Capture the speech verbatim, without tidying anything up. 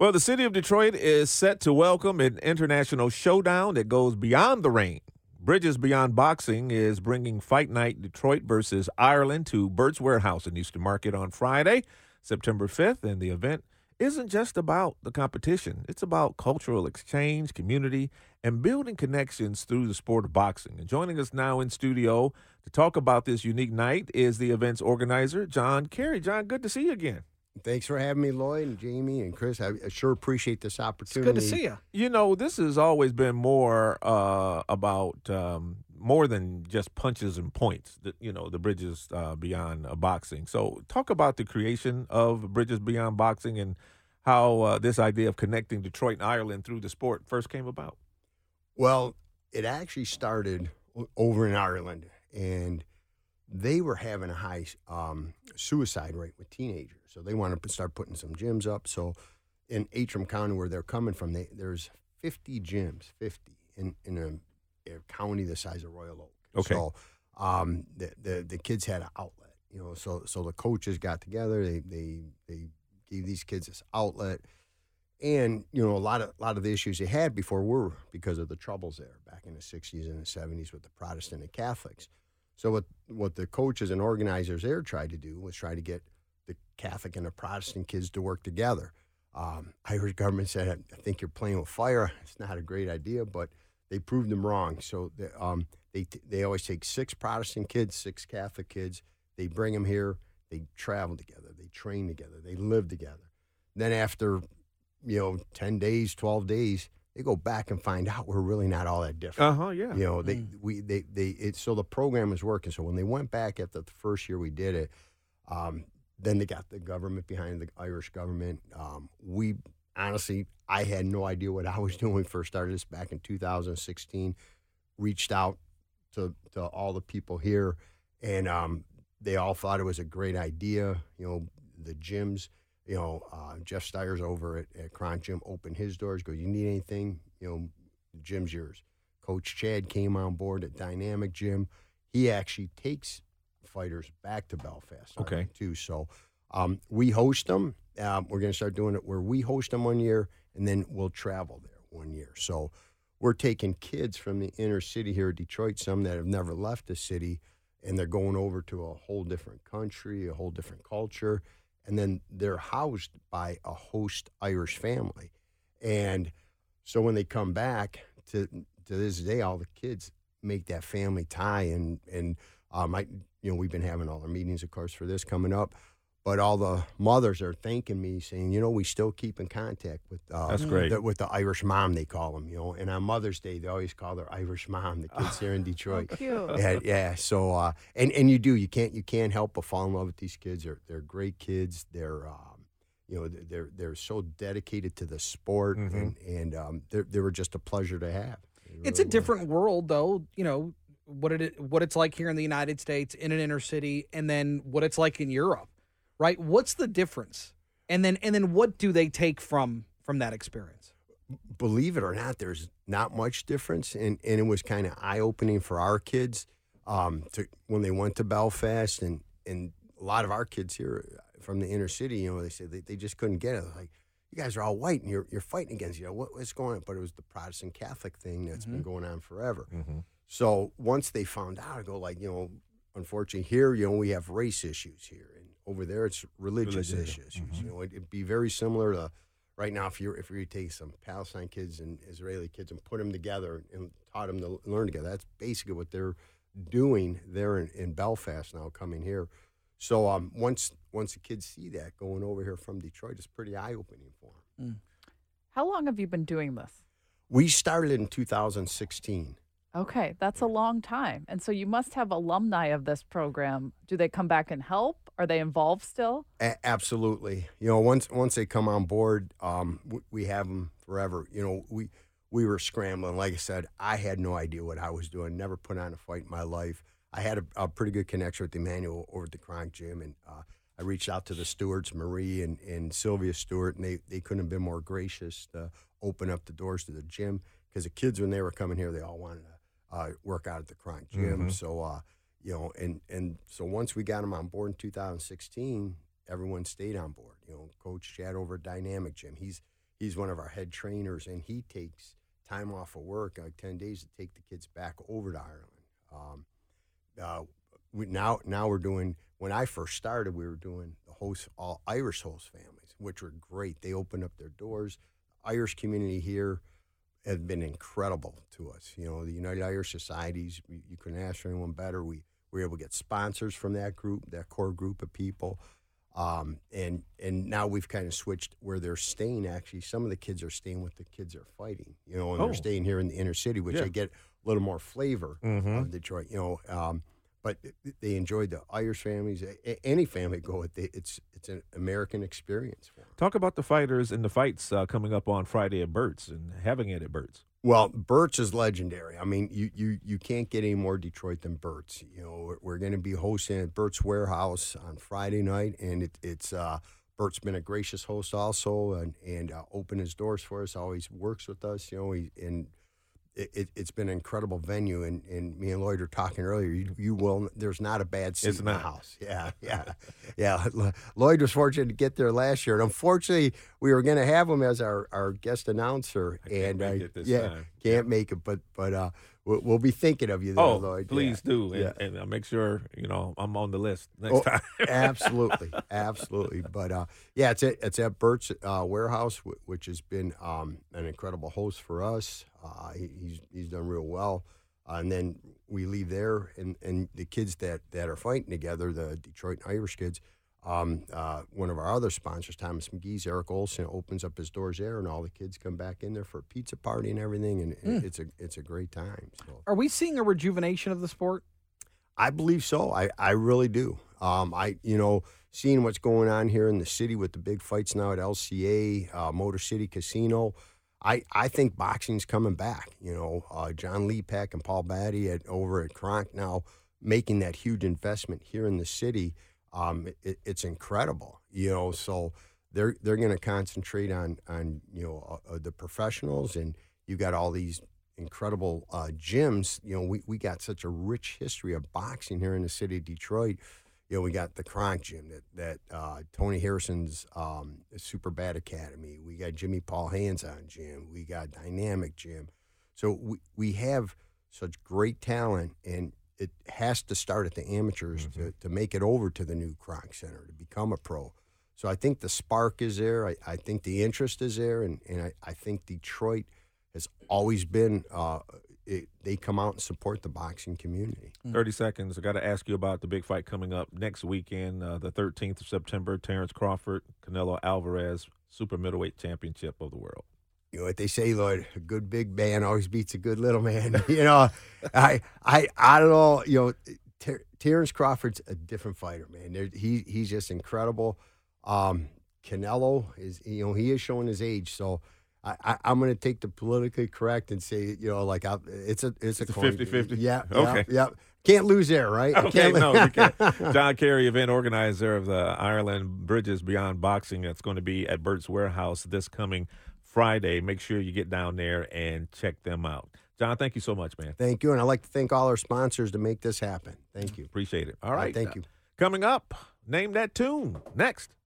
Well, the city of Detroit is set to welcome an international showdown that goes beyond the ring. Bridges Beyond Boxing is bringing Fight Night Detroit versus Ireland to Bert's Warehouse in Eastern Market on Friday, September fifth, and the event isn't just about the competition. It's about cultural exchange, community, and building connections through the sport of boxing. And joining us now in studio to talk about this unique night is the event's organizer, John Kerry. John, good to see you again. Thanks for having me, Lloyd and Jamie and Chris. I, I sure appreciate this opportunity. It's good to see you. You know, this has always been more uh, about um, more than just punches and points, the, you know, the Bridges uh, Beyond uh, Boxing. So talk about the creation of Bridges Beyond Boxing and how uh, this idea of connecting Detroit and Ireland through the sport first came about. Well, it actually started over in Ireland, and they were having a high um, suicide rate with teenagers. So they wanted to start putting some gyms up. So in Antrim County, where they're coming from, they, there's fifty gyms, fifty, in, in a, a county the size of Royal Oak. Okay. So um, the, the the kids had an outlet, you know. So so the coaches got together. They they they gave these kids this outlet, and you know a lot of a lot of the issues they had before were because of the troubles there back in the sixties and the seventies with the Protestant and Catholics. So what what the coaches and organizers there tried to do was try to get the Catholic and the Protestant kids to work together. Um, Irish government said, I think you're playing with fire. It's not a great idea, but they proved them wrong. So they, um, they they always take six Protestant kids, six Catholic kids. They bring them here. They travel together. They train together. They live together. Then after, you know, ten days, twelve days, they go back and find out we're really not all that different. Uh-huh, yeah. You know, they Mm. we they they it, so the program is working. So when they went back after the first year we did it, um, then they got the government behind the Irish government. Um, we honestly, I had no idea what I was doing when we first started this back in two thousand sixteen. Reached out to to all the people here, and um, they all thought it was a great idea. You know, the gyms. You know, uh, Jeff Steyer's over at, at Cron Gym opened his doors. Goes, you need anything? You know, the gym's yours. Coach Chad came on board at Dynamic Gym. He actually takes fighters back to Belfast. Okay. Ireland, too. So um, we host them. Um, we're going to start doing it where we host them one year, and then we'll travel there one year. So we're taking kids from the inner city here at Detroit, some that have never left the city, and they're going over to a whole different country, a whole different culture. And then they're housed by a host Irish family. And so when they come back to to this day, all the kids make that family tie. And, and um, I, you know, we've been having all our meetings, of course, for this coming up. But all the mothers are thanking me, saying, you know, we still keep in contact with uh, That's great. The, with the Irish mom, they call them, you know. And on Mother's Day, they always call their Irish mom, the kids here in Detroit. Oh, cute. Yeah, yeah. So, uh, and and you do, you can't you can't help but fall in love with these kids. They're they're great kids. They're um, you know they're they're so dedicated to the sport, Mhm. and and um, they they were just a pleasure to have. They It's a really were. different world, though. You know what it what it's like here in the United States in an inner city, and then what it's like in Europe, right? What's the difference? And then and then what do they take from from that experience? Believe it or not, there's not much difference, and, and it was kind of eye opening for our kids um, to when they went to Belfast, and and a lot of our kids here from the inner city, you know, they said they, they just couldn't get it. Like, you guys are all white, and you're you're fighting against, you know, what, what's going on? But it was the Protestant Catholic thing that's been going on forever. Mm-hmm. So once they found out, I go like, you know, unfortunately here, you know, we have race issues here, and over there it's religious Religious, issues. mhm. You know, it, it'd be very similar to right now if you're if you take some Palestine kids and Israeli kids and put them together and taught them to learn together. That's basically what they're doing there in, in Belfast now, coming here. So um, once once the kids see that going over here from Detroit, it's pretty eye opening for them. How long have you been doing this? We started in two thousand sixteen. Okay, that's a long time. And so you must have alumni of this program. Do they come back and help? Are they involved still? A- absolutely. You know, once once they come on board, um, w- we have them forever. You know, we we were scrambling. Like I said, I had no idea what I was doing. Never put on a fight in my life. I had a, a pretty good connection with Emmanuel over at the Cronk Gym, and uh, I reached out to the stewards, Marie and, and Sylvia Stewart, and they, they couldn't have been more gracious to open up the doors to the gym, because the kids, when they were coming here, they all wanted to uh, work out at the Cronk Gym. Mhm. So, uh, you know, and, and so once we got them on board in two thousand sixteen, everyone stayed on board. You know, Coach Chad over at Dynamic Gym, he's he's one of our head trainers, and he takes time off of work, like ten days, to take the kids back over to Ireland. Um, uh, we, now, now we're doing. When I first started, we were doing the host, all Irish host families, which were great. They opened up their doors. Irish community here has been incredible to us. You know, the United Irish Societies, you, you couldn't ask for anyone better. We, we were able to get sponsors from that group, that core group of people. Um, and and now we've kind of switched where they're staying. Actually, some of the kids are staying with the kids they're fighting, you know, and Oh. they're staying here in the inner city, which Yeah. I get a little more flavor Mhm. of Detroit, you know. Um, but they enjoyed the Irish families. A- any family go with it. It's it's an American experience for them. Talk about the fighters and the fights uh, coming up on Friday at Burt's and having it at Burt's. Well, Burt's is legendary. I mean, you you you can't get any more Detroit than Burt's. You know, we're, we're going to be hosting at Burt's Warehouse on Friday night, and it, it's uh, Burt's been a gracious host also, and and uh, opened his doors for us. Always works with us. You know, he, and it, it, it's been an incredible venue. And, and me and Lloyd were talking earlier. You, you will. There's not a bad seat It's in the not. house. Yeah, yeah, yeah. Lloyd was fortunate to get there last year, and unfortunately, we were going to have him as our, our guest announcer. I can't and make uh, it this yeah, time. can't make it, but but uh, we'll, we'll be thinking of you there, Oh, Lloyd. please Yeah. do, and, Yeah. and uh, make sure you know I'm on the list next Oh, time. absolutely, absolutely. But uh, yeah, it's at, it's at Burt's uh, Warehouse, wh- which has been um, an incredible host for us. Uh, he, he's he's done real well. Uh, and then we leave there, and, and the kids that, that are fighting together, the Detroit Irish kids, um, uh, one of our other sponsors, Thomas McGee's, Eric Olson, opens up his doors there, and all the kids come back in there for a pizza party and everything, and Mm. it's a it's a great time. So. Are we seeing a rejuvenation of the sport? I believe so. I, I really do. Um, I you know seeing what's going on here in the city with the big fights now at L C A, uh, Motor City Casino. I, I think boxing's coming back. You know, uh, John Lepak and Paul Batty at over at Kronk now making that huge investment here in the city. Um, it, it's incredible. You know, so they're they're going to concentrate on on you know uh, the professionals, and you got all these incredible uh, gyms. You know, we, we got such a rich history of boxing here in the city of Detroit. You know, we got the Kronk Gym, that that uh, Tony Harrison's um, Super Bad Academy. We got Jimmy Paul Hands-On Gym. We got Dynamic Gym. So we, we have such great talent, and it has to start at the amateurs Mm-hmm. to, to make it over to the new Kronk Center, to become a pro. So I think the spark is there. I, I think the interest is there, and, and I, I think Detroit has always been, uh, it, they come out and support the boxing community. thirty seconds. I got to ask you about the big fight coming up next weekend, uh, the thirteenth of September. Terrence Crawford, Canelo Alvarez, super middleweight championship of the world. You know what they say, Lloyd, a good big man always beats a good little man. you know, I, I, I don't know. You know, Ter- Terrence Crawford's a different fighter, man. There, he, he's just incredible. Um, Canelo is, you know, he is showing his age. So I, I, I'm going to take the politically correct and say, you know, like I, it's a, it's, It's a a coin- fifty-fifty? Yeah. Okay. Yeah. yeah. Can't lose there, right? Okay, Can't lo- no, you can't. John Kerry, event organizer of the Ireland Bridges Beyond Boxing. That's going to be at Burt's Warehouse this coming Friday. Make sure you get down there and check them out. John, thank you so much, man. Thank you. And I'd like to thank all our sponsors to make this happen. Thank you. Appreciate it. All All right. right, thank you. Coming up, name that tune next.